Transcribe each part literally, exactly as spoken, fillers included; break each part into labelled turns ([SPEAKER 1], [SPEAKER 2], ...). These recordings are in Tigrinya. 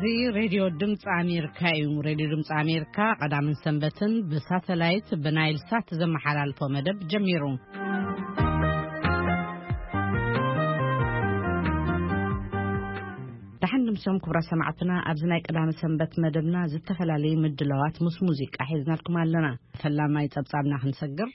[SPEAKER 1] زي راديو دمت أمريكا يوم راديو دمت أمريكا قدام سنبتن بساتلايت بنايل سات زم حلال فمدب جميرون تحن مسوم كبرى سمعتنا أبزناي قدام سنبت مدبنا زدت فلالي مدلوات مس موزيك أحيزنا لكم علنا فلما يتبصابنا خنسقر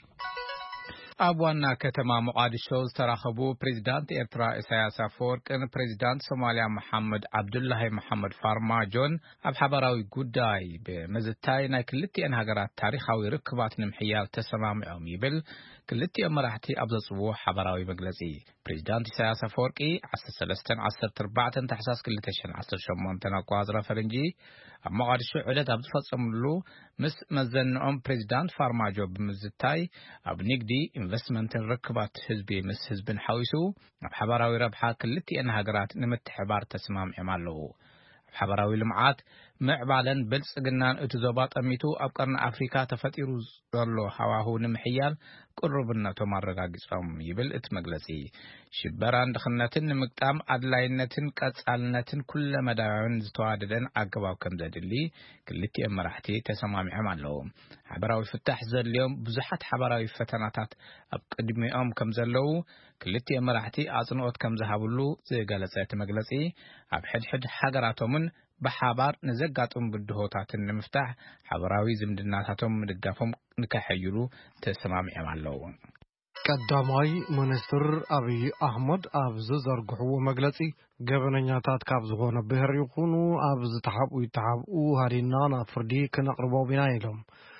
[SPEAKER 2] أبوانا كتما مقادشو تراخبو بريزيدانت إرترا إساياس أفورك إن بريزيدانت سوماليا محمد عبد الله محمد فارماجون أب حبراوي قداي بمزتاي نا كلتي أن هاجرات تاريخاوي ركبات نمحيال تسمام عميبل كلتي أمرحتي أبز صبوح حبراوي مجلسي بريزيدانت إساياس أفوركي عسر سلستن عسر تربعتن تحساس كلتشن عسر شمونتن أقوازرا فرنجي أب مقادشو عدد أبز فتصملو مس مزنعم بريزيدانت فارماجو بمزتاي أب نقدي investment ركبات حزبي مس حزب حويسو بحبراوي ربحا كلتي أن هاجرات نمت حبار تسمام عمالو بحبراوي لمعات معبالن بلصقنان اتزوبات أميتو أبقرن أفريكا تفتيرو زلو حواهو نمحيال قربناتو مارغاقصهم يبل اتمجلسي شبران دخنتن مقطام عدلاينتن قصالنتن كل مداون زتواددن عقباو كمزدلي كلتي امرحتي تسمامي عمالو حبراوي فتح زليوم بزحات حبراوي فتناتات ابقدميهم كمزلو كلتي امرحتي اصنوت كمزهابلو زي غلصات مجلسي اب حد حد حغراتومن بحبار نزقاطم بدهوتاتن نمفتح حبراوي زمدناتاتهم مدغافهم نكحيلو تسمامي عمالو
[SPEAKER 3] ቀዳማይ ሚኒስትር አብይ አህመድ አብዝ ዘርግሕዎ መግለጺ ገበነኛታት ካብ ዝኾነ ብህር ይኹኑ አብዝ ተሓቡ ይተሓቡ ሃዲና ናብ ፍርዲ ክነቅርቦ ቢና ኢሎም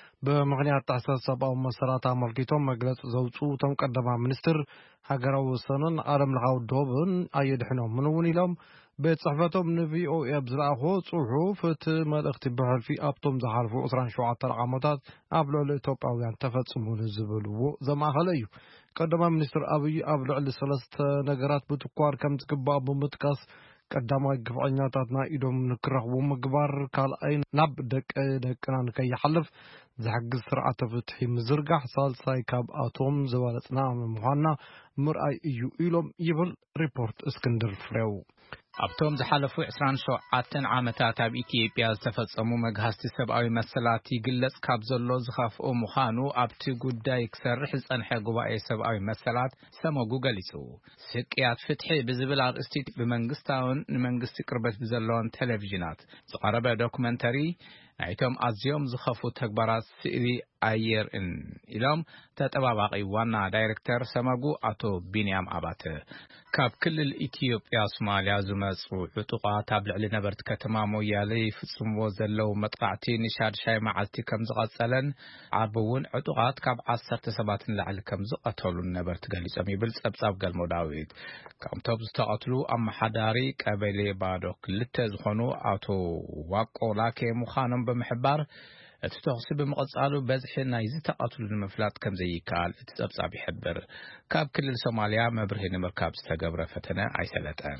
[SPEAKER 3] በምክንያት ታሕሳስ ሰብአዊ መሰረት አመልኪቶም መግለጽ ዘውፁ ቶም ቀዳማ ሚኒስትር ሃገራዊ ወሰንን ዓለም ለኻዊ ዶብን ኣየድሕኖም ምንውን ኢሎም ቤት ጽሕፈቶም ንቪኦኤ ብዝለኣኾ ጽሑፍ እቲ መልእኽቲ ብሕልፊ ኣብቶም ዝሓልፉ عشرين وسبعة ዓመታት ኣብ ልዕሊ ኢትዮጵያውያን ተፈጽሙ ዝብልዎ ዘማኸለ እዩ ቀዳማ ሚኒስትር አብይ ኣብ ልዕሊ ሰለስተ ነገራት ብትኳር ከም ዝግባእ ብምጥቃስ ቀዳማይ ግፍዐኛታትና ኢዶም ንክረኽቡ ምግባር ካልኣይ ናብ ደቂ ደቅና ንከይሓልፍ ዝሕግዝ ስርዓተ ፍትሒ ምዝርጋሕ ሳልሳይ ካብ ኣቶም ዝበለጽና ምዃንና ምርኣይ እዩ ኢሎም ይብል ሪፖርት እስክንድር ፍሬው
[SPEAKER 2] أبتم زحلفوا عشرين وسبعة عامتات أب إثيوبيا تفصموا مجهزت سبعي مسلاتي قلت كابزلو زخاف أو مخانو أبتي قدا يكسر حز أنحى قبائي سبعي مسلات سمو جوجلسو سكيات فتحي بزبل عرستي بمنجستاون منجست قربت بزلون تلفزيونات زقربة دوكمنتري عيتم أزيوم زخافوا تكبرات سيري أير إن إلهم تتبابقي وانا دايركتر سماجو أتو بنيام أباته كاب كل الإثيوبيا سوماليا زمسو عطقا تابع لنبرت كتمامو يالي فصمو زلو مطقعتي نشاد شاي معلتي كم زغسلن عربون عطقات كاب عصر تسباتن لعل كم زقتولو النبرت قالي سمي بلصبصاب قال مداويد كم توبز تقتلو أم حداري قبلي بادو كلتا زخونو أتو واقو لاكي مخانم بمحبار تتوصي بمقصالو بزحي نايزي تقاتلو المفلات كم زي كال تتبصع بيحبر كاب كل الصوماليا مبرهن مركاب استقبر فتنا عيسلتان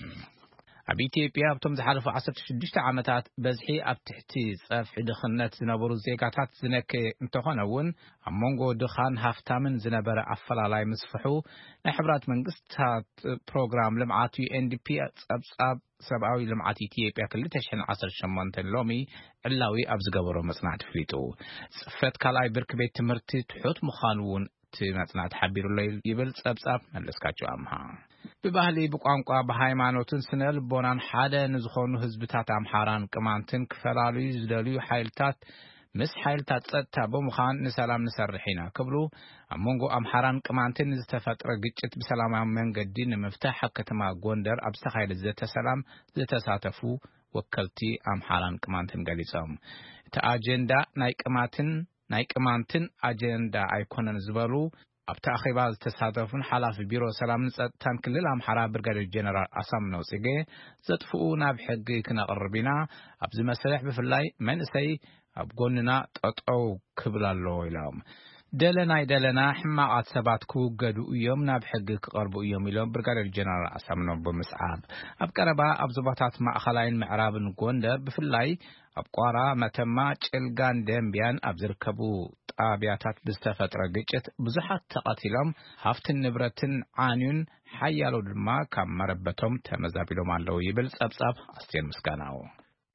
[SPEAKER 2] أبي إثيوبيا بتم زحلفو عشرة وستة عامتات بزحي أب تحتي صفح دخنات زنبرو زيقاتات زنك انتخانون أمونغو دخان هافتامن زنبر أفلالاي مسفحو نحبرات منقصتات بروغرام لمعاتي إن دي بي أبصاب سبعوي لمعاتي إثيوبيا كل تشحن عصر شمانتن لومي علاوي أبز قبرو مصنع تفليتو صفت كالاي بركبيت تمرتي تحوت مخانون تمصنع تحبيرو الليل يبل أبصاب ملسكاتشو أمها ببهلي بقانقا بهايمانوتن سنل بونان حاده نزخونو حزبታት አምሐራን ቅማንትን ክፈላሉ ዝደልዩ ሓይልታት ምስ ሓይልታት ጸጥታ በመኻን ንሰላም ንሰርሒና ክብሉ አሞንጎ አምሐራን ቅማንትን ዝተፈጥረ ግጭት በሰላማዊ መንገዲ ንምፍታሕ ከተማ ጎንደር ኣብ ዝተኻየደ ዘተሰላም ዝተሳተፉ ወከልቲ አምሐራን ቅማንትን ገሊጾም እቲ አጀንዳ ናይ ቅማንትን ናይ ቅማንትን አጀንዳ ኣይኮነን ዝበሉ أبتا أخيباز تسادفون حلاف بيرو سلام نسأتان كلل أمحرا برغادير جنرال أسامنو سيجي زدفؤونا بحقي كنا قربنا أبزي مسرح بفلاي من سي أبقوننا تقطعو كبلالو إلام دلنا دلنا حماقات سبات كو قدو يومنا بحقي قربو يوم إلام برغادير جنرال أسامنو بمسعاب أبقربا أبزباتات ما أخلاين معراب نقوندر بفلاي أبقارا متما چلغان دنبيان أبزركبو أبياتات بستفترة جت بزحت تقاتلهم هفت النبرتن عانون حيالو دما كم مربتهم تمزابيلو مالو يبلس أبصاب أستين مسكاناو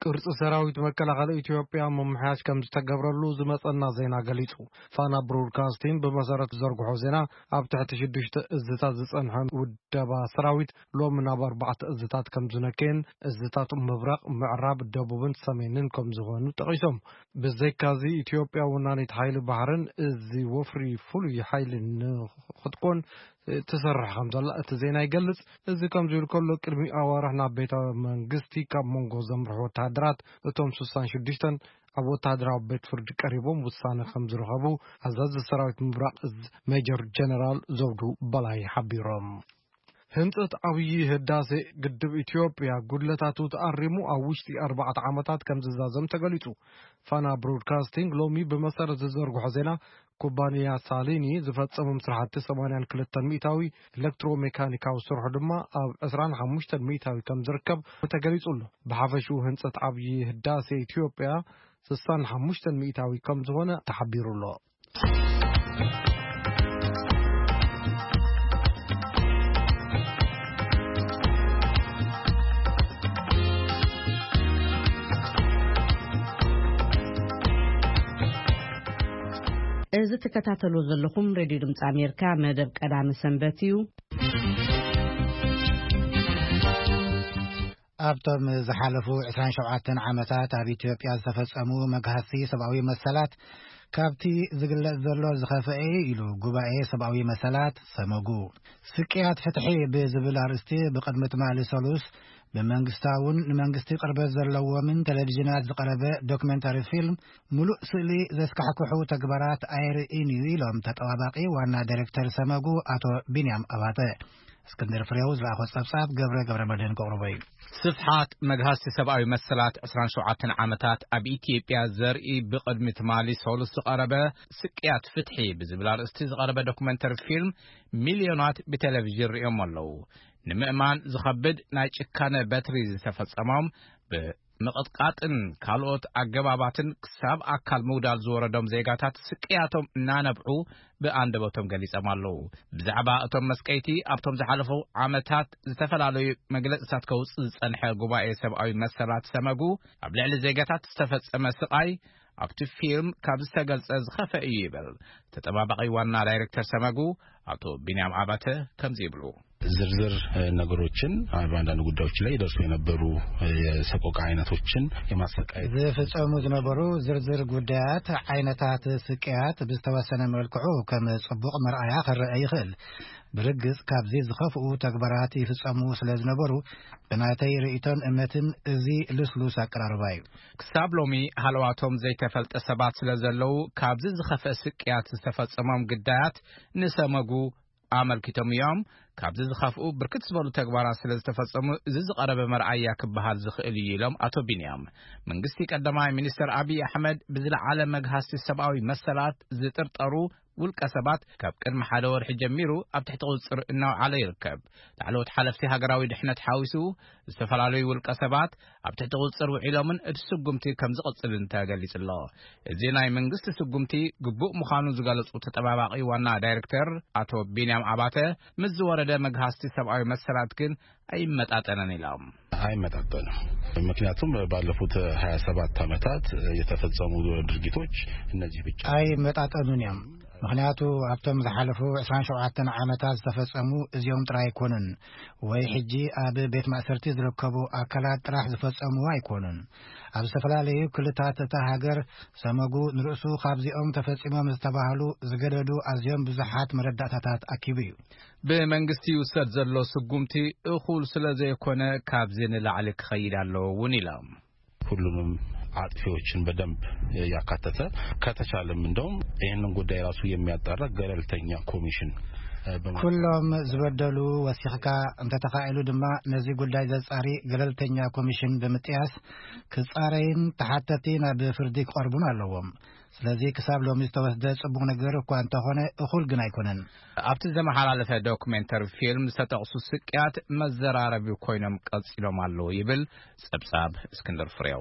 [SPEAKER 3] ቅርጽ ሰራዊት መከላኸሊ ኢትዮጵያ መምሐያሽ ከም ዝተገብረሉ ዝመጸና ዜና ገሊጹ ፋና ብሮድካስቲንግ በመሰረት ዘርግሖ ዜና ኣብ ትሕቲ ሽዱሽተ እዝታት ዝጸንሐ ውደባ ሰራዊት ሎም ናብ ኣርባዕተ እዝታት ከም ዝነከን እዝታት ምብራቅ ምዕራብ ደቡብን ሰሜንን ከም ዝኾኑ ጠቂሶም ብዘይካዚ ኢትዮጵያ ወናኒት ኃይል ባህርን እዚ ወፍሪ ፍሉይ ኃይል ንኽትኮን تسرح خمسة لا تزين يجلس إذا كم زول كله كلمة أوارحنا بيت منجستي كم منجو زمر هو تهدرات توم سوسان شديشتن أبو تهدرات بيت فرد قريبهم وسان خمس رهبو عزاز السراويت مبرق ميجر جنرال زودو بلاي حبيرم هنتت أويه هداسة قدب إثيوبيا قلتاتو تقرمو أوشتي أربعة عامات كم زازم تقليتو فانا برودكاستينج لومي بمسار زرقو حزينا كوبانيا ساليني زفت سمم سرحات ثمانية كلتن ميتاوي إلكترو ميكانيكا وسرح دما أو أسران حمشتن ميتاوي كم زركب وتقليتو له بحفشو هنتت أويه هداسة إثيوبيا سسان حمشتن ميتاوي كم زوانا تحبيرو الله
[SPEAKER 1] إذا تكتاتلو زلكم راديو دمت أمريكا مدب قدام سنبتيو
[SPEAKER 4] أبطم زحالفو عشرين شوعة عامتات أبي إثيوبيا زفصمو مجهسي سبعوي مسالات كابتي زغل زلو زخفئي إلو قبائي سبعوي مسالات سموغو سكيات فتحي بزبل أرستي بقدمة مالي سولوس بمنغستاون لمنغستي قربة زلو من تلفزيونات زقربة دوكمنتاري فيلم ملوء سئلي زسكحكوحو تكبرات اير إنيوي لهم تتواباقي وانا ديركتر سماغو أتو بنيام أباطي اسكندر فريوز لأخو الصبصاب قبرة قبرة مدين قربي
[SPEAKER 2] صفحات مجهسي سبعوي مسلات عسران شوعاتن عامتات أبي إثيوبيا زرقي بقدمة مالي سولوس قربة سكيات فتحي بزبلار استيز قربة دوكمنتر فيلم مليونات بتلفزيون ريوم اللو نمأمان زخبد نايش كان باتري زتفصمام بمقطقاتن كالوت أجباباتن كساب أكال مودال زوردهم زيغاتات سكياتهم نانبعو بأندبوتهم قليس أمالو بزعبا أتم مسكيتي أبتم زحالفو عامتات زتفلالو مجلسات كوس زنحي قبائي سبعوي مسلات سمقو أبلع زيغاتات استفصم سقاي أبتو فيلم كابستغل زخفة إيبل تتبابقي وانا دايركتر سمقو أتو بنيام عباته كمزيبلو
[SPEAKER 5] ዝርዝር ነገሮችን አንዳንድ ጉዳዮች ላይ ደርሶ የነበሩ የሰቆቃ አይነቶችን የማሰቃየት
[SPEAKER 4] ዘፈጸሙ ዝነበሩ ዝርዝር ጉዳያት አይነታት ስቃያት በስተወሰነ መልኩ ከመጽቡቅ መርአያ ከረአ ይኽል برجس كابزي زخفو تكبرات يفصمو سلازنبرو بناتي رئيتون امتن ازي لسلوس اقرارباي
[SPEAKER 2] كسابلومي حلواتهم زي تفلت سبات سلازلو كابزي زخف سقيات استفصمام قدات نسمغو عمل كتم يوم كابز زخافو بركت زبالو تكبارات سلازتفصمو زز قرب مرعيا كبهال زخئلي يلوم أتو بنيام من قستي قدماء منستر أبي أحمد بزل عالم مجهاس السبعوي مسلات زتر طرو والكسبات كاب كان محادور حجميرو أب تحت غصر إنه على يركب تعالوا تحالفتي هجراوي دحنا تحاوسو استفلالوي والكسبات أب تحت غصر وعلامن السجمتي كم زقصر انتا قاليس الله زيناي من قست السجمتي قبوء مخانو زقالس وتتبابقي وانا دايركتر أتو بينام عباته مزوار ده مجهاستي سبعوي مسرات كن أي متعطنا نلام
[SPEAKER 5] أي متعطنا مكنياتهم بعلفوت هاي سبعة عامات يتفضلوا درجتوش النجيب
[SPEAKER 4] أي متعطنا نيام مخنياتو أبتم زحالفو عشرين شوعة عامتات زفصمو ازيوم تراي كونن وي حجي أب بيت مأسرتي زركبو أكلات راح زفصمو واي كونن أب سفلالي كلتات تهاجر سمغو نرأسو خابزيوم تفصمو مستباهلو زقددو ازيوم بزحات مرداتات أكيبيو
[SPEAKER 2] بمنغستي وسد زلو سقومتي اخول سلازي كونه كابزين لعلك خيدالو ونيلام
[SPEAKER 5] كلهم አጥፊዎችን በደንብ ያካተተ ከተቻለም እንደውም ይሄንን ጉዳይ ራሱ የሚያጣራ ገለልተኛ ኮሚሽን
[SPEAKER 4] كلهم زبدلوا وثيقة انت تخيلوا دما نزي قلداي زاري قللتنيا كوميشن بمتياس كصارين تحتتين بفرديك قربنا لهم ስለዚህ ክሳብ ሎሚ ዝተወስደ ጽቡቕ ነገር እኮ አንተ ሆነ እኹል ግን አይኮነን
[SPEAKER 2] ኣብቲ ዘመሓላለፈ ዶክመንተሪ ፊልም ዝተጠቕሱ ስቅያት መዘራረቢ ኮይኖም ቀጽሎም ኣለዉ ይብል ጸብጻብ እስክንድር ፍሬው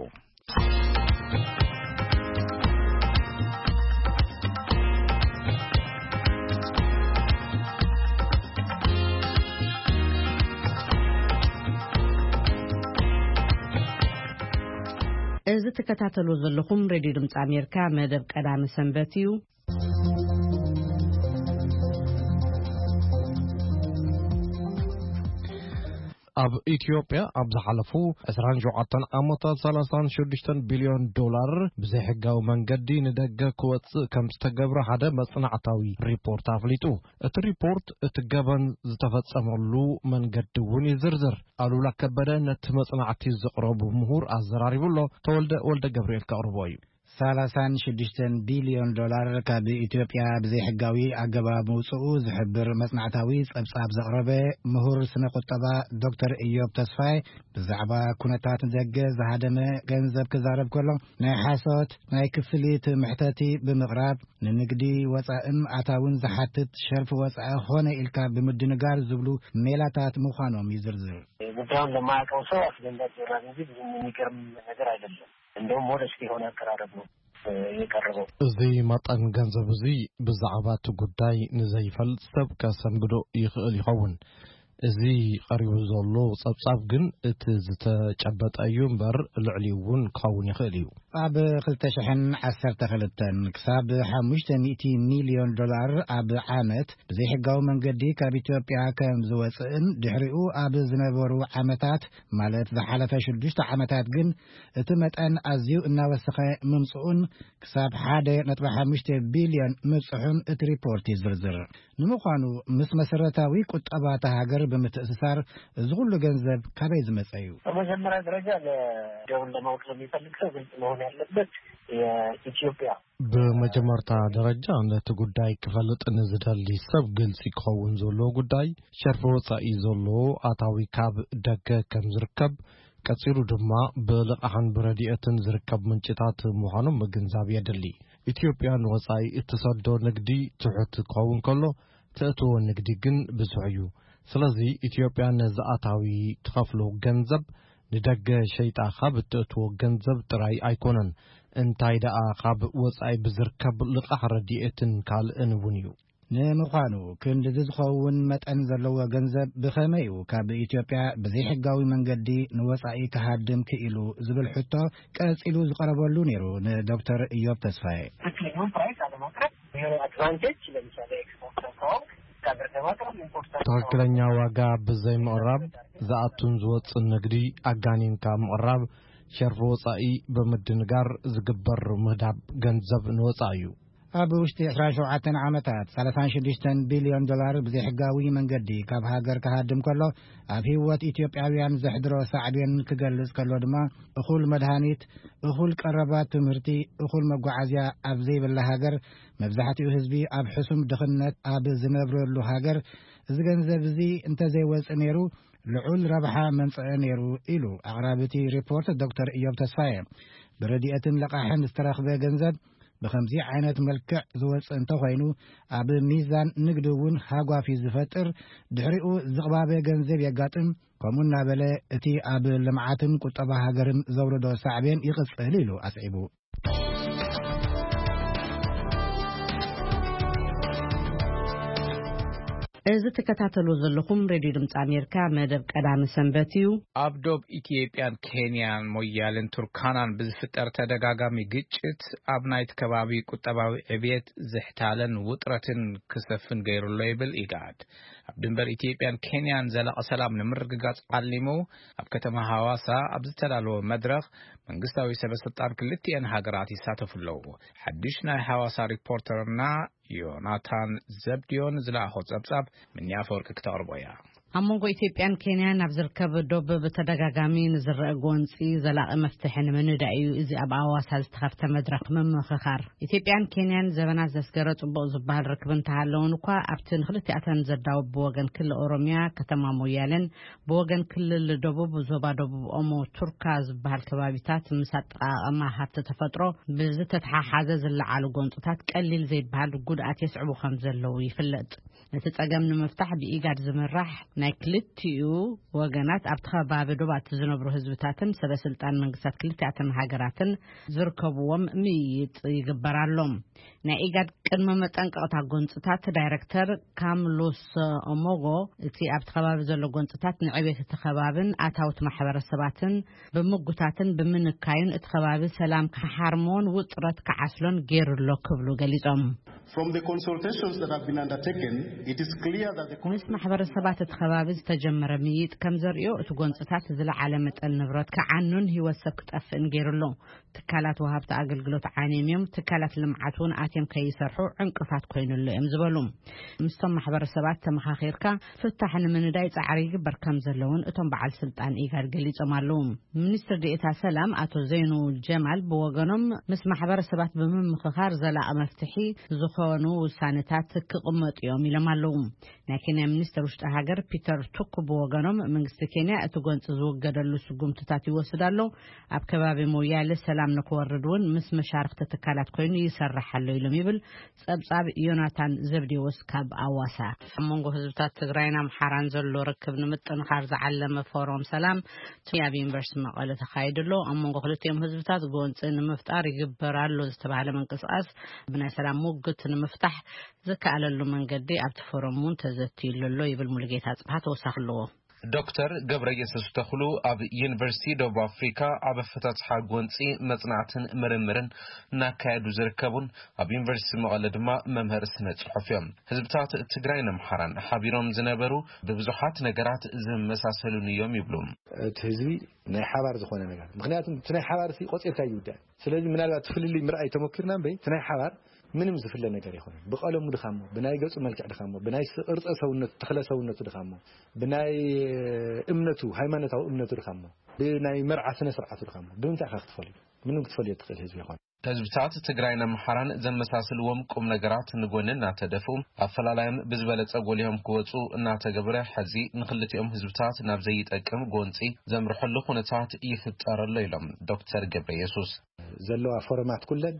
[SPEAKER 1] እዚ ተከታተሉ ዘለኹም ሬዲዮ ድምጽ አሜሪካ መደብ ቀዳሚ ሰንበት እዩ
[SPEAKER 3] ኣብ ኢትዮጵያ ኣብ ዝሓለፉ عشرين ዓመታት ሰላሳ ወሽዱሽተ ቢልዮን ዶላር ብዘይሕጋዊ መንገዲ ንደገ ክወጽእ ከም ዝተገብረ ሓደ መጽናዕታዊ ሪፖርት አፍሊጡ እቲ ሪፖርት እቲ ገበን ዝተፈጸመሉ መንገዲ እውን ይዝርዝር አሉላ ከበደ ነቲ መጽናዕቲ ዘቕረቡ ምሁር አዘራሪቡሎ ተወልደ ወልደ ገብርኤል ከቅርቦ እዩ
[SPEAKER 4] ሰላሳ ወሽዱሽተ ቢልዮን ዶላር ካብ ኢትዮጵያ ብዘይሕጋዊ አገባብ ውጽኡ ዝሕብር መጽናዕታዊ ጸብጻብ ዘቕረበ ምሁር ስነ ቁጠባ ዶክተር ኢዮብ ተስፋይ ብዛዕባ ኩነታት ዘገ ዝሃደመ ገንዘብ ክዛረብ ከሎ ናይ ሓሶት ናይ ክፍሊት ምሕተቲ ብምቕራብ ንንግዲ ወጻእን አታውን ዝሓትት ሸርፍ ወጻእ ሆነ ኢልካ ብምድንጋር ዝብሉ ሜላታት ምዃኖም ይዝርዝር
[SPEAKER 6] ጉዳዩን ለማያውቀው ሰው አስደንጋጭ ይሆናል እንጂ ብዙም የሚገርም ነገር አይደለም እንደውም ሞደስቲ የሆነ አቀራረብ ነው የቀረበው
[SPEAKER 3] እዚ መጠን ገንዘብ እዚ ብዛዕባቱ ጉዳይ ንዘይፈልጥ ሰብ ከሰንብዶ ይኽእል ይኸውን እዚ ቀሪቡ ዘሎ ጸብጻብ ግን እቲ ዝተጨበጠ እዩ እምበር ልዕሊ እውን ክኸውን ይኽእል እዩ
[SPEAKER 4] ኣብ ክልተ ሽሕ ዓሰርተ ክልተ ክሳብ ሓሙሽተ ሚእቲ ሚልዮን ዶላር ኣብ ዓመት ብዘይሕጋዊ መንገዲ ካብ ኢትዮጵያ ከም ዝወፅእን ድሕሪኡ ኣብ ዝነበሩ ዓመታት ማለት ዝሓለፈ ሽዱሽተ ዓመታት ግን እቲ መጠን ኣዝዩ እናወሰኸ ምምጽኡን ክሳብ ሓደ ነጥቢ ሓሙሽተ ቢልዮን ምብጽሑን እቲ ሪፖርት ይዝርዝር ንምዃኑ ምስ መሰረታዊ ቁጠባታ ሃገር በመተእሳር እዚ ሁሉ ገንዘብ ካበይ ዝመጸ እዩ
[SPEAKER 6] በመጀመሪያ ደረጃ ለደውን ለማወቅ የሚፈልግ ሰው ግልጽ መሆን ያለበት የኢትዮጵያ
[SPEAKER 3] በመጀመርታ ደረጃ ነቲ ጉዳይ ክፈልጥ ንዝደሊ ሰብ ግልጽ ይኸውን ዘሎ ጉዳይ ሸርፍ ወጻኢ ዘሎ አታዊ ካብ ደገ ከም ዝርከብ ቀጺሉ ድማ ብልቃሕን ብረዲኤትን ዝርከብ ምንጭታት ምዃኖም ምግንዛብ የድሊ ኢትዮጵያ ንወጻኢ እትሰዶ ንግዲ ትሑት ክኸውን ከሎ ተእትዎ ንግዲ ግን ብዙሕ እዩ ስለዚ ኢትዮጵያ ነዝኣታዊ ትኸፍሎ ገንዘብ ንደገ ሸይጣ ካብ እትእትዎ ገንዘብ ጥራይ ኣይኮነን እንታይ ደኣ ካብ ወጻኢ ብዝርከብ ልቃሕ ረዲኤትን ካልእን እውን እዩ
[SPEAKER 4] ንምዃኑ ክንዲ ዝኸውን መጠን ዘለዎ ገንዘብ ብኸመይ እዩ ካብ ኢትዮጵያ ብዘይሕጋዊ መንገዲ ንወጻኢ ክሃድም ክኢሉ ዝብል ሕቶ ቀጺሉ ዝቐረበሉ ነይሩ ንዶክተር ኢዮብ ተስፋይ
[SPEAKER 6] ትክክለኛውን ፕራይስ አለማቅረብ አድቫንቴጅ ለምሳሌ ኤክስፖርት አካውንት
[SPEAKER 3] ትክክለኛ ዋጋ ብዘይ ምቕራብ ዝኣቱን ዝወፅን ንግዲ ኣጋኒንካ ምቕራብ ሸርፍ ወጻኢ ብምድንጋር ዝግበር ምህዳብ ገንዘብ ንወጻኢ እዩ
[SPEAKER 4] ኣብ ውሽጢ عشرين وسبعة ዓመታት ሰላሳ ወሽዱሽተ ቢልዮን ዶላር ብዘይሕጋዊ መንገዲ ካብ ሃገር ክሃድም ከሎ ኣብ ህይወት ኢትዮጵያውያን ዘሕድሮ ሳዕቤን ክገልጽ ከሎ ድማ እኹል መድሃኒት እኹል ቀረባት ትምህርቲ እኹል መጓዓዝያ ኣብ ዘይብላ ሃገር መብዛሕትኡ ህዝቢ ኣብ ሕሱም ድኽነት ኣብ ዝነብረሉ ሃገር እዚ ገንዘብ እዚ እንተዘይወፅእ ነይሩ ልዑል ረብሓ መንጽአ ነይሩ ኢሉ ኣቕራብቲ ሪፖርት ዶክተር ኢዮብ ተስፋይ ብረዲኤትን ለቃሕን ዝተረኽበ ገንዘብ بخمسي عينات ملكع زوج انت خوينو اب ميزان نقدون هاغوافي زفطر دحريو زغبابه ገንዘብ ያጋጥም ከሙና በለ እቲ اب لمعاتن ቁጠባ ሀገርን ዘውረዶ ሳዕቤን ይቅጽል ይሉ አስዒቡ
[SPEAKER 1] እዚ ተከታተሉ ዘለኹም ሬዲዮ ድምጽ አሜሪካ መደብ ቀዳሚ ሰንበትዩ
[SPEAKER 2] አብዶብ ኢትዮጵያን ኬንያን ሞያልን ቱርካናን ብዝፍጠር ተደጋጋሚ ግጭት አብናይት ከባቢ ቁጠባዊ ዕብየት ዝሕታለን ውጥረትን ክሰፍን ገይሩሎ ይብል ኢጋድ አብድንበር ኢትዮጵያን ኬንያን ዘላቀ ሰላም ንምርግጋጽ ዓሊሙ አብ ከተማ ሐዋሳ አብ ዝተዳለወ መድረኽ መንግስታዊ ሰበስልጣን ክልቲአን ሀገራት ይሳተፉለው ሐዲሽ ናይ ሐዋሳ ሪፖርተርና ዮናታን ዘብዲዮን ዝላሆ ጸብጻብ ምን ያፈርቅ ክተርቦያ
[SPEAKER 1] አሞንጎ ኢትዮጵያን ኬንያን ኣብ ዝርከብ ዶብ በተደጋጋሚ ንዝረአ ጎንፂ ዘላቀ መፍትሕን መንዳዩ እዚ ኣብ አዋሳ ዝተኸፍተ መድረኽ መምኽኻር ኢትዮጵያን ኬንያን ዘበናት ዘስገረ ጽቡቕ ዝበሃል ርክብን ተሃለውን እኳ ኣብቲ ንኽልቲአተን ዘዳው ብወገን ክልል ኦሮሚያ ከተማ ሞያለን ብወገን ክልል ደቡብ ዞባ ደቡብ ኦሞ ቱርካ ዝበሃል ከባቢታት ምሳጥቃማ ሃብቲ ተፈጥሮ ብዝተተሓሓዘ ዝለዓሉ ጎንፅታት ቀሊል ዘይበሃል ጉድኣት የስዕቡ ከም ዘለው ይፍለጥ እቲ ጸገም ንምፍታሕ ብኢጋድ ዝምራሕ ናይ ክልቲኡ ወገናት ኣብ ተኸባቢ ዶባት ዝነብሩ ህዝብታትን ሰበስልጣን መንግስታት ክልቲአተን ሃገራትን ዝርከብዎም ምይይጥ ይግበራሎም ናይ ኢጋድ ቅድመ መጠንቀቅታ ጎንጽታት ዳይሬክተር ካምሎስ ኦሞጎ እቲ ኣብቲ ከባቢ ዘሎ ጎንጽታት ንዕቤት እቲ ከባቢን ኣታውት ማሕበረሰባትን ብምጉታትን ብምንካይን እቲ ከባቢ ሰላም ክሓርሞን ውጥረት ክዓስሎን ገይሩሎ ክብሉ ገሊጾም
[SPEAKER 7] From the consultations that have been undertaken, it is clear that the
[SPEAKER 1] ምስ ማሕበረሰባት እቲ ከባቢ ዝተጀመረ ምይጥ ከም ዘርእዮ እቲ ጎንጽታት ዝለዓለ መጠን ንብረት ከዓኑን ህይወት ሰብ ክጠፍእን ገይሩሎ ትካላት ወሃብቲ ኣገልግሎት ዓኔምዮም ትካላት ልምዓቱን ኣትዮም ከይሰርሑ ዕንቅፋት ኮይኑሎ እዮም ዝበሉ ምስቶም ማሕበረሰባት ተመኻኺርካ ፍታሕ ንምንዳይ ጻዕሪ ይግበር ከም ዘለውን እቶም በዓል ስልጣን ኢጋድ ገሊጾም ኣለዉ ሚኒስትር ዴኤታ ሰላም ኣቶ ዘይኑ ጀማል ብወገኖም ምስ ማሕበረሰባት ብምምኽኻር ዘላቒ መፍትሒ ዝኾኑ ውሳነታት ክቕመጡ እዮም ኢሎም ኣለዉ ናይ ኬንያ ሚኒስትር ውሽጢ ሃገር ፒተር ቱክ ብወገኖም መንግስቲ ኬንያ እቲ ጎንጽ ዝውገደሉ ስጉምትታት ይወስዳሉ ኣብ ከባቢ ሞያሌ ሰላም ንክወርድውን ምስ መሻርክቲ ትካላት ኮይኑ ይሰርሕ ኣሎ ኢሎም ይብል ጸብጻብ ዮናታን ዘብዴዎስ ካብ ኣዋሳ መንጎ ህዝብታት ትግራይና ምሓራን ዘሎ ርክብ ንምጥንኻር ዝዓለመ ፎረም ሰላም ኣብ ዩኒቨርሲቲ መቐለ ተኻይድሎ ኣብ መንጎ ክልቲኦም ህዝብታት ጎንጽ ንምፍጣር ይግበር ኣሎ ዝተባሃለ መንቅስቓስ ብናይ ሰላም ሙግት ንምፍታሕ ዝከኣለሉ መንገዲ ኣብቲ ፎረም እውን ተዘቲዩሎ ይብል ሙሉጌታ ጽባህ ተወሳኽልዎ
[SPEAKER 8] ዶክተር ገብረ ኢየሱስ ተኽሉ ኣብ ዩኒቨርሲቲ ደቡብ አፍሪካ ኣብ ፈታጽሓ ጎንጺ መጽናዕትን ምርምርን እናካየዱ ዝርከቡን ኣብ ዩኒቨርሲቲ መቐለ ድማ መምህር ስነ ጽሑፍ እዮም ህዝብታት ትግራይ ንምሓራን ሓቢሮም ዝነበሩ ብብዙሓት ነገራት ዝመሳሰሉን እዮም ይብሉ
[SPEAKER 9] እቲ ህዝቢ ናይ ሓባር ዝኾነ ነገር ምክንያቱም እቲ ናይ ሓባር ሲ ቆጽርካ ይውዳእ ስለዚ ምናልባት ፍልሊ ምርኣይ ተሞክርና በይ እቲ ናይ ሓባር ምንም ዝፍለ ነገር ይሆን በቀለሙ ድኻሞ ብናይ ገጹ መልክዕ ድኻሞ ብናይ ቅርጸ ሰውነት ተኽለ ሰውነቱ ድኻሞ ብናይ እምነቱ ሃይማኖታዊ እምነቱ ድኻሞ ብናይ መርዓ ስነ ስርዓቱ ድኻሞ ብምንታይ ክትፈልዩ ምንም ክትፈልዩ ትኽእል ህዝቢ ይሆን
[SPEAKER 8] ህዝብታት ትግራይና ምሓራን ዘመሳሰልዎም ቁም ነገራት ንጎንን እናተደፉ ኣፈላላይም ብዝበለጸ ጎሊሆም ክወጹ እናተገብረ ሕዚ ንኽልቲኦም ህዝብታት ናብ ዘይጠቅም ጎንጺ ዘምርሕሉ ኩነታት ይፍጠረሎ ኢሎም ዶክተር ገብረ ኢየሱስ
[SPEAKER 9] ዘለዋ ፎርማት ኩለን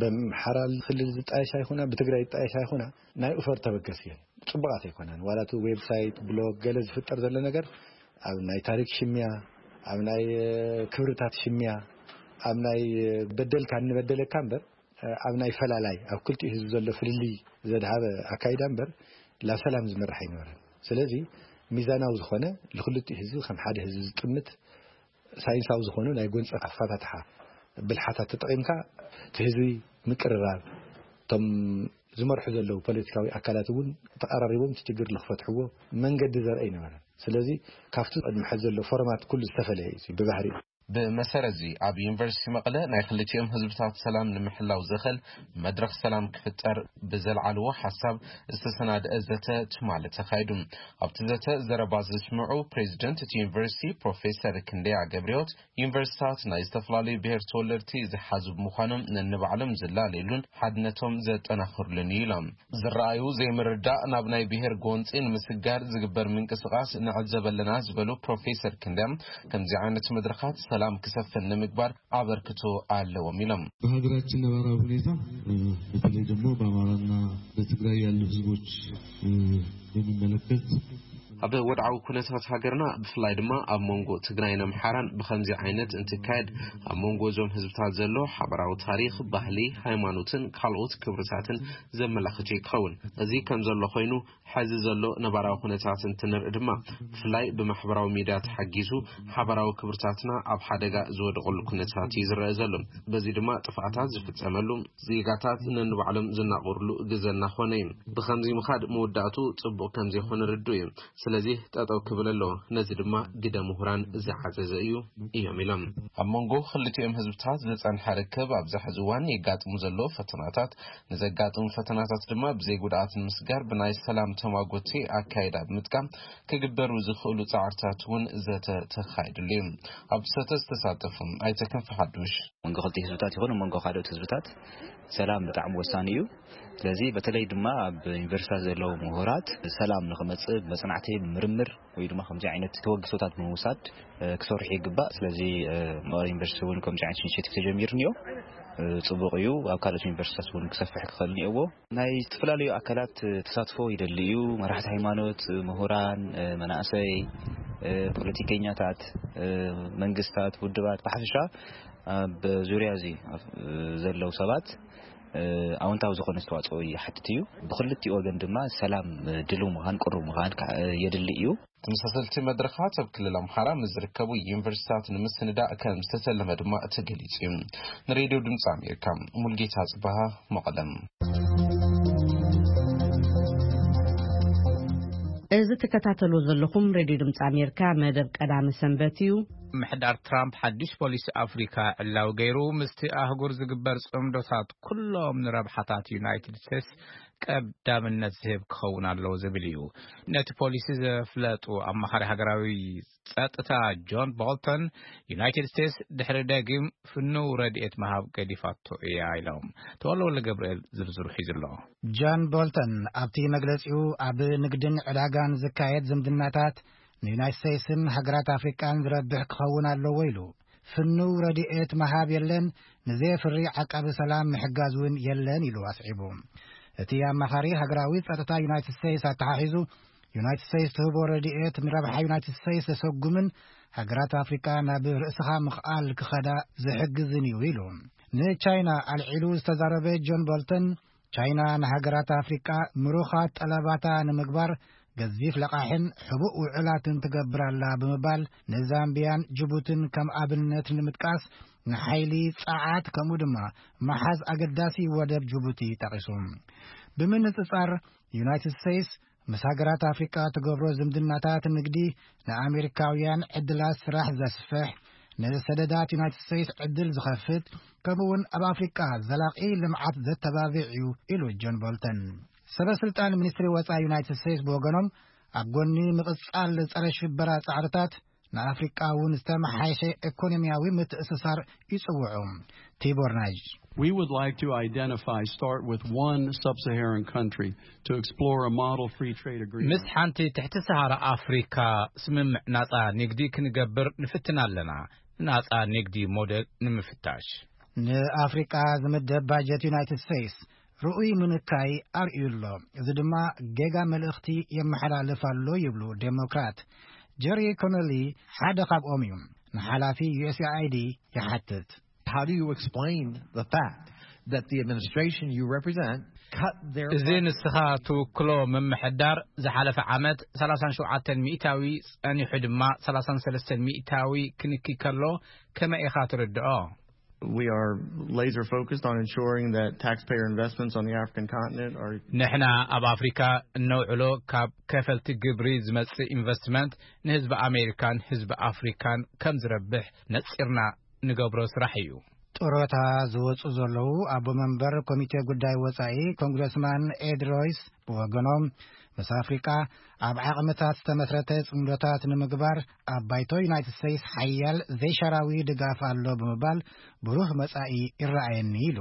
[SPEAKER 9] በመሐራል ክልል ዝጣይሻ ይኹና በትግራይ ዝጣይሻ ይኹና ናይ ኦፈር ተበገስ እዩ ጽቡቃት ይኮናን ዋላቱ ዌብሳይት ብሎግ ገለ ዝፍጠር ዘሎ ነገር ኣብ ናይ ታሪክ ሽሚያ ኣብ ናይ ክብርታት ሽሚያ ኣብ ናይ በደልካ ንበደለካ እምበር ኣብ ናይ ፈላላይ ኣብ ክልቲ ህዝብ ዘሎ ፍልሊ ዘድሃበ ኣካይዳ እምበር ላ ሰላም ዝመርሕ አይኖርን ስለዚ ሚዛናዊ ዝኾነ ለክልቲ ህዝብ ከም ሓደ ህዝብ ዝጥምት ሳይንሳዊ ዝኾኑ ናይ ጎንጽ ኣፋታትሓ بالحثات تطعيمك تهزي مقرراب تم زمرح زلو بوليتيكاوي أكلاتون تقرريبهم تجبر لخفتحوه من قد زرعين مرة سلازي كافتو المحزل له فورمات كل استفله ببحري
[SPEAKER 8] بمسارزي عب يونيفرسيتي مقله نايخليتيهم حزبታት ሰላም ንምሕላው ዘኸል መድረኽ ሰላም ክፍጠር ብዘልዓልዎ ሓሳብ ዝተሰናደ ዘተ ትማለ ተኻይዱ ኣብቲ ዘተ ዘረባ ዝስምዑ ፕሬዚደንት እቲ ዩኒቨርሲቲ ፕሮፌሰር ክንደያ ገብረዮት ዩኒቨርሲታት ናይ ዝተፈላለዩ ብሄር ተወለድቲ ዝሓዙ ምዃኖም ንንባዕሎም ዝላለሉን ሓድነቶም ዘጠናኽሩልን ኢሎም ዝረኣዩ ዘይምርዳእ ናብ ናይ ብሄር ጎንፂ ንምስጋር ዝግበር ምንቅስቓስ ንዕዘበለና ዝበሉ ፕሮፌሰር ክንደያ ከምዚ ዓይነት መድረኻት ሰላም ክሰፍን ንምግባር አበርክቶ አለውም ይለም
[SPEAKER 10] በሀገራችን ነባራዊ ሁኔታ በተለይ ደግሞ በአማራና በትግራይ ያሉ ህዝቦች የሚመለከት
[SPEAKER 8] ኣብ ወድዓዊ ኩነታት ሃገርና ብፍላይ ድማ ኣብ መንጎ ትግራይና ምሓራን ብኸምዚ ዓይነት እንትካየድ ኣብ መንጎ ዞም ህዝብታት ዘሎ ሓበራዊ ታሪኽ ባህሊ ሃይማኖትን ካልኦት ክብርታትን ዘመላኽት ይኸውን እዚ ከም ዘሎ ኮይኑ ሕዚ ዘሎ ነባራዊ ኩነታት እንትንርኢ ድማ ብፍላይ ብማሕበራዊ ሚድያ ተሓጊዙ ሓበራዊ ክብርታትና ኣብ ሓደጋ ዝወድቕሉ ኩነታት ይዝረአ ዘሎ በዚ ድማ ጥፍኣታት ዝፍጸመሉ ዜጋታት ንንባዕሎም ዝናቆርሉ ግዘና ኾነ እዩ ብኸምዚ ምኻድ መወዳእቱ ጽቡቕ ከም ዘይኾነ ርዱ እዩ ስለዚ ጠጠው ክብለሎ ነዚ ድማ ግደ ምሁራን ዝሓዘዘ እዩ እዮም ኢሎም ኣብ መንጎ ክልቲኦም ህዝብታት ዝጸንሐ ርክብ ኣብ ዝሕዚ እዋን የጋጥሙ ዘሎ ፈተናታት ንዘጋጥሙ ፈተናታት ድማ ብዘይ ጉድኣት ምስጋር ብናይ ሰላም ተማጎቲ ኣካይዳ ብምጥቃም ክግበሩ ዝኽእሉ ጻዕርታት እውን ዘተ ተኻይድሉ እዩ ኣብ ሰተ ዝተሳተፉ ኣይተክን ፈሓዱሽ
[SPEAKER 11] መንጎ ክልቲ ህዝብታት ይኹኑ መንጎ ካልኦት ህዝብታት ሰላም በጣም ወሳኒ እዩ ስለዚ በተለይ ድማ ኣብ ዩኒቨርሲቲ ዘለው ምሁራት ሰላም ንኽመጽእ መጽናዕቲ ምርምር ወይ ድማ ከምዚ ዓይነት ተወግሶታት ብምውሳድ ክሰርሑ ይግባእ ስለዚ መቐለ ዩኒቨርሲቲ እውን ከምዚ ዓይነት ኢኒሼቲቭ ተጀሚርኒዮ ጽቡቕ እዩ ኣብ ካልኦት ዩኒቨርሲቲታት እውን ክሰፍሕ ክኽእል እኒአዎ ናይ ዝተፈላለዩ ኣካላት ተሳትፎ ይደሊ እዩ መራሕቲ ሃይማኖት ምሁራን መናእሰይ ፖለቲከኛታት መንግስታት ውድባት ብሓፈሻ በዙርያ እዚ ዘለው ሰባት ኣውንታው ዝኾነ ኣስተዋጽኦ ይሓትትዩ ብኽልቲኡ ወገን ድማ ሰላም ድልው ምዃን ቅሩብ ምዃን የድሊ እዩ
[SPEAKER 8] ተመሳሰልቲ መድረኻት ኣብ ክልል ኣምሓራ ምዝርከቡ ዩኒቨርሲቲታት ንምስንዳእ ከም ዝተሰለመ ድማ ተገሊጹ እዩ ንሬድዮ ድምፂ ኣሜሪካ ሙልጌታ ጽባህ መቐለም
[SPEAKER 1] እዚ ተከታተሉ ዘለኹም ሬድዮ ድምፂ ኣሜሪካ መደብ ቀዳሚ ሰንበት እዩ
[SPEAKER 2] ምሕዳር ትራምፕ ሓድሽ ፖሊሲ ኣፍሪካ ዕላው ገይሩ ምስቲ ኣህጉር ዝግበር ጽምዶታት ኩሎም ንረብሓታት ዩናይትድ ስቴትስ ቀዳምነት ዝህብ ክኸውን ኣለዎ ዝብል እዩ ነቲ ፖሊሲ ዘፍለጡ ኣማኻሪ ሃገራዊ ጸጥታ ጆን ቦልተን ዩናይትድ ስቴትስ ድሕሪ ደጊም ፍኑው ረድኤት መሃብ ገዲፋቶ እያ ኢሎም ተወልወለ ገብርኤል ዝርዝሩ ሒዙሎ
[SPEAKER 4] ጆን ቦልተን ኣብቲ መግለጺኡ ኣብ ንግድን ዕዳጋን ዝካየድ ዝምድናታት ንዩናይትድ ስቴትስን ሃገራት ኣፍሪካን ዝረብሕ ክኸውን ኣለዎ ኢሉ ፍኑው ረድኤት መሃብ የለን ንዘይፍሪ ዓቃቢ ሰላም ምሕጋዝ እውን የለን ኢሉ ኣስዒቡ እቲ ኣማኻሪ ሃገራዊ ጸጥታ ዩናይትድ ስቴትስ ኣተሓሒዙ ዩናይትድ ስቴትስ ትህቦ ረድኤት ንረብሓ ዩናይትድ ስቴትስ ዘሰጉምን ሃገራት ኣፍሪካ ናብ ርእስኻ ምኽኣል ክኸዳ ዝሕግዝን እዩ ኢሉ ንቻይና ኣልዒሉ ዝተዛረበ ጆን ቦልተን ቻይና ንሃገራት ኣፍሪካ ምሩኻት ጠለባታ ንምግባር ገዚፍ ለቃሕን ሕቡእ ውዕላትን ትገብራላ ብምባል ንዛምቢያን ጅቡትን ከም ኣብነት ንምጥቃስ ንሓይሊ ጸዓት ከምኡ ድማ መሓዝ ኣገዳሲ ወደብ ጅቡቲ ጠቂሱ ብምንጽጻር ዩናይትድ ስቴትስ ምስ ሃገራት ኣፍሪካ ትገብሮ ዝምድናታት ንግዲ ንኣሜሪካውያን ዕድላት ስራሕ ዘስፍሕ ንሰደዳት ዩናይትድ ስቴትስ ዕድል ዝኸፍት ከምኡውን ኣብ ኣፍሪካ ዘላቒ ልምዓት ዘተባብዕ እዩ ኢሉ ጆን ቦልተን ሰበስልጣን ሚኒስትሪ ወፃኢ ዩናይትድ ስቴትስ ብወገኖም ኣብ ጎኒ ምቕጻል ጸረ ሽበራ ጻዕርታት ንኣፍሪካ እውን ዝተመሓየሸ ኢኮኖሚያዊ ምትእስሳር ይጽውዑ ቲቦር ናጅ
[SPEAKER 12] We would like to identify, start with one sub-Saharan country to explore a model free trade agreement.
[SPEAKER 2] ምስ ሓንቲ ትሕቲ ሰሃራ ኣፍሪካ ስምምዕ ናጻ ንግዲ ክንገብር ንፍትና ኣለና ናጻ ንግዲ ሞዴል ንምፍታሽ
[SPEAKER 4] ንኣፍሪካ ዝምደብ ባጀት ዩናይትድ ስቴትስ ርኡይ ምንካይ ኣርኢዩሎ እዚ ድማ ጌጋ መልእኽቲ የመሓላልፍ ኣሎ ይብሉ ዴሞክራት ጀሪ ኮነሊ ሓደ ካብኦም እዩ ንሓላፊ ዩ ኤስ ኤ አይ ዲ ይሓትት
[SPEAKER 13] How do you explain the fact that the administration you represent cut their
[SPEAKER 2] እዚ ንስኻ ትውክሎ ምምሕዳር ዝሓለፈ ዓመት ሰላሳ ወሸውዓተ ሚእታዊ ጸኒሑ ድማ ሰላሳ ወሰለስተ ሚእታዊ ክንኪ ከሎ ከመይ ኢኻ ትርድኦ
[SPEAKER 14] We are laser focused on ensuring that taxpayer investments on the African continent are
[SPEAKER 2] نحن أب أفريقيا نوعلو كاب كفل تجبري زمس investment نهزب أمريكان هزب أفريكان كم زربح نصيرنا نجبر سرحيو
[SPEAKER 4] ጦሮታ ዝወፁ ዘለዉ አቦ መንበር ኮሚቴ ጉዳይ ወፃኢ ኮንግረስማን ኤድ ሮይስ ብወገኖም ምስ አፍሪካ ኣብ ዓቕምታት ዝተመስረተ ጽምዶታት ንምግባር ኣብ ባይቶ ዩናይትድ ስቴትስ ሓያል ዘይሸራዊ ድጋፍ ኣሎ ብምባል ብሩህ መጻኢ ይረኣየኒ ኢሉ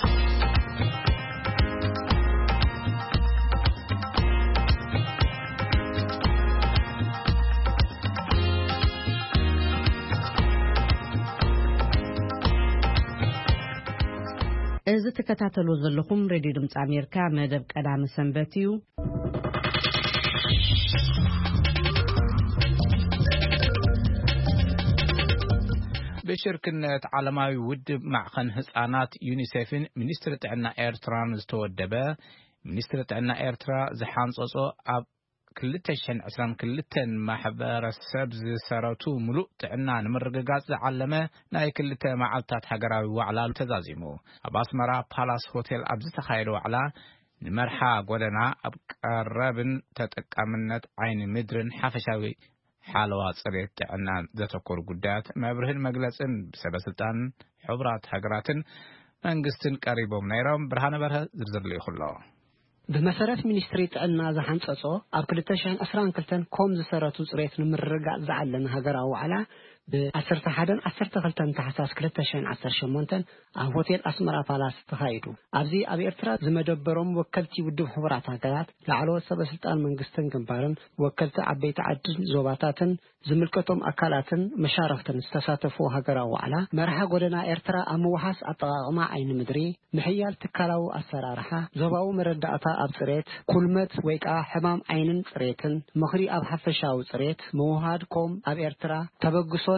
[SPEAKER 1] እዚ ተከታተሉ ዘለኹም ሬዲዮ ድምጽ አሜሪካ መደብ ቀዳሚ ሰንበት እዩ
[SPEAKER 2] بشركة عالمي ود معخن هسانات يونيسيفين منستر تعنا ايرتران زتودبه منستر تعنا ايرترا زحان صوصو اب كلتشن عشران كلتن محبر السبز سراتو ملوء تعنا نمرقاقات زعلمه ناي كلتا معالتات حقراوي وعلال تزازيمو اباس مرا بالاس هوتيل ابزت خيرو على نمرحا قولنا اب قربن تتقامنت عين مدرن حفشاوي حالوات صريت عنا ذاتكور قدات مبرهن مجلسن بسبسلطان حبرات حقراتن منقستن قريبهم نيرام برهان برها زرزر لي خلو
[SPEAKER 15] بمسارات منستريت عنا زحان صصو اب كلتشان اسران كلتن كوم زسراتو صريت نمرقع زعلن هاجراو على بأسرت حدن أسرت خلتن تحساس كلتشان عسر شمونتن هوتيل أسمرا بالاس تخايدو أبزي أبي إرترا زمدبرم وكلتي ودو حبرات هاجرات لعلو سبسلطان منقستن جنبارن وكلت عبيت عدد زوباتاتن زملكتهم أكلاتن مشارفتن استساتفو هاجراو على مرحا قدنا إرترا أموحاس أطاقما عين مدري محيال تكالاو أسرارها زوباو مرداتا أبصريت كلمت ويكا حمام عينن صريتن مخري أب حفشاو صريت موهاد كوم أب إرترا تبقصون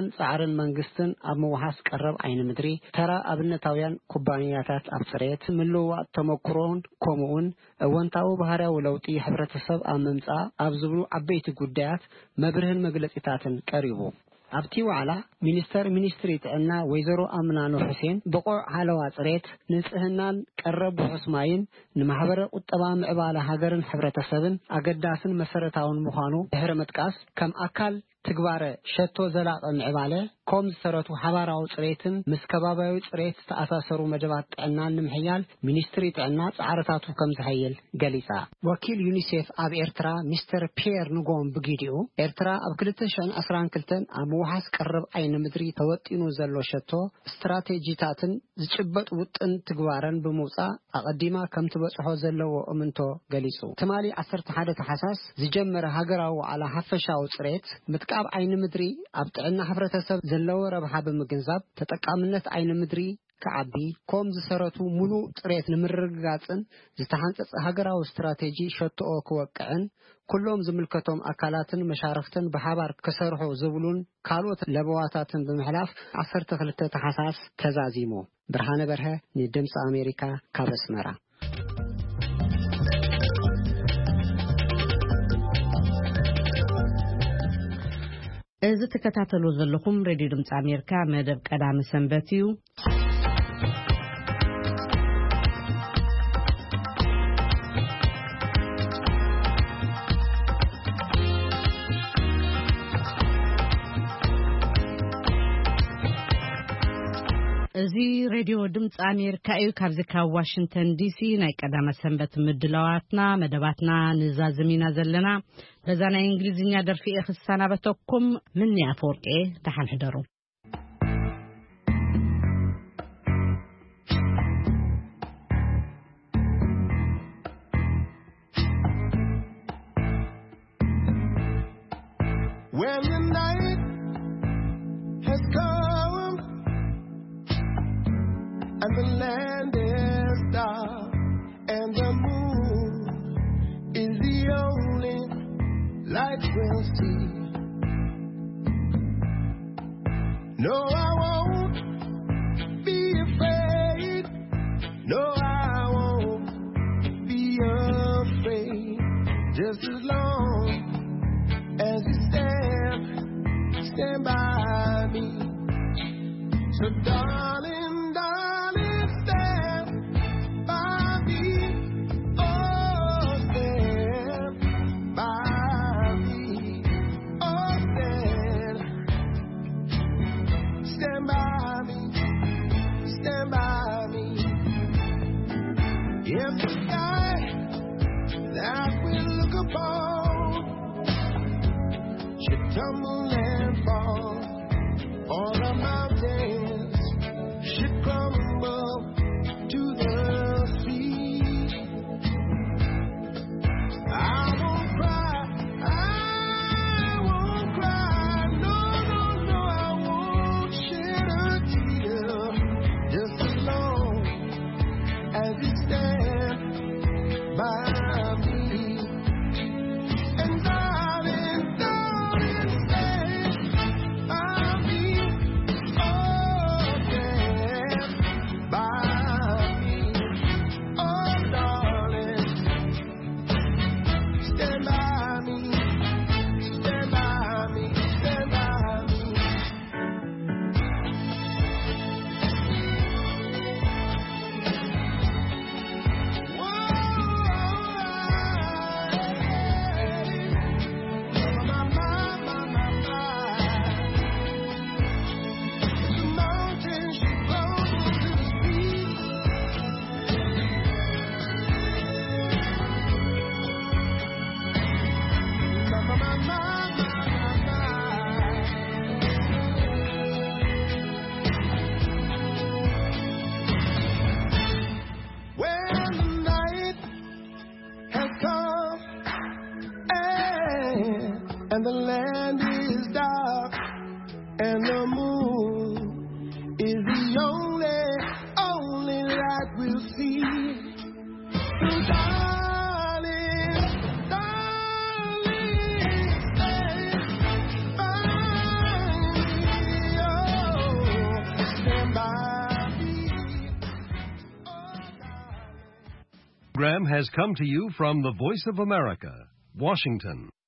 [SPEAKER 15] ጽባቐን ጻዕርን መንግስትን ኣብ መዋሃስ ቀረብ ዓይኒ ምድሪ ተራ ኣብነታውያን ኩባንያታት ኣብ ጽሬት ምልውዋጥ ተመክሮን ከምኡውን እወንታዊ ባህርያዊ ለውጢ ሕብረተሰብ ኣብ ምምጻእ ኣብ ዝብሉ ዓበይቲ ጉዳያት መብርህን መግለጺታትን ቀሪቡ ኣብቲ ዋዕላ ሚኒስተር ሚኒስትሪ ጥዕና ወይዘሮ አምናኖ ሁሴን ብቁዕ ሃለዋ ጽሬት ንጽህናን ቀረብ ውሕስማይን ንማህበረ ቁጠባ ምዕባለ ሃገርን ሕብረተሰብን አገዳስን መሰረታውን ምዃኑ ድሕረ መጥቃስ ከም አካል ትግባረ ሸቶ ዘላቀ ምዕባለ ኮም ዝሰረቱ ሓባራዊ ጽሬትን ምስ ከባባዊ ጽሬት ተኣሳሰሩ መደባት ጥዕናን ንምሕያል ሚኒስትሪ ጥዕና ጻዕረታቱ ከም ዝሃየል ገሊጻ ወኪል ዩኒሴፍ ኣብ ኤርትራ ሚስተር ፒየር ንጎም ብጊዲኡ ኤርትራ ኣብ ሁለት ሺህ ዓሰርተ ክልተ ኣብ መዋሃስ ቀረብ ዓይኒ ምድሪ ተወጢኑ ዘሎ ሸቶ ስትራቴጂታትን ዝጭበጥ ውጥን ትግባረን ብምውጻእ ኣቀዲማ ከም ትበጽሖ ዘለዎ እምንቶ ገሊጹ ትማሊ ዓሰርተ ሓደ ተሓሳስ ዝጀመረ ሃገራዊ ዋዕላ ሓፈሻዊ ጽሬት ምትቃብ ዓይኒ ምድሪ ኣብ ጥዕና ሕብረተሰብ ዘለዎ ረብሓ ብምግንዛብ ተጠቃምነት ዓይኒ ምድሪ ከዓቢ ኮም ዝሰረቱ ሙሉ ጽሬት ንምርግጋጽን ዝተሓንጸጸ ሃገራዊ ስትራቴጂ ሸቶኦ ክወቅዕን ኩሎም ዝምልከቶም አካላትን መሻርክትን በሓባር ከሰርሑ ዝብሉን ካልኦት ለበዋታትን ብምሕላፍ ዓሰርተ ክልተ ተሓሳስ ተዛዚሙ ብርሃነ በርሀ ንድምፂ አሜሪካ ካብ አስመራ
[SPEAKER 1] እዚ ተከታተሉ ዘለኹም ሬዲዮ ድምጽ አሜሪካ መደብ ቀዳሚ ሰንበት እዩ እዚ ሬዲዮ ድምጽ አሜሪካ እዩ ካብዚ ካብ ዋሽንግተን ዲሲ ናይ ቀዳመ ሰንበት ምድላዋትና መደባትና ንዛዝሚና ዘለና በዛ ናይ እንግሊዝኛ ደርፊ እኽሳናበተኩም ምን ያፈርቄ ተሓንሕደሩ
[SPEAKER 16] When the night has come and the land is dark and the moon is the only light we'll see. No, I won't be afraid. No, I won't be afraid. Just as long as you stand, stand by me. So darling, tumble and fall, all the mountains
[SPEAKER 17] program has come to you from the Voice of America, Washington.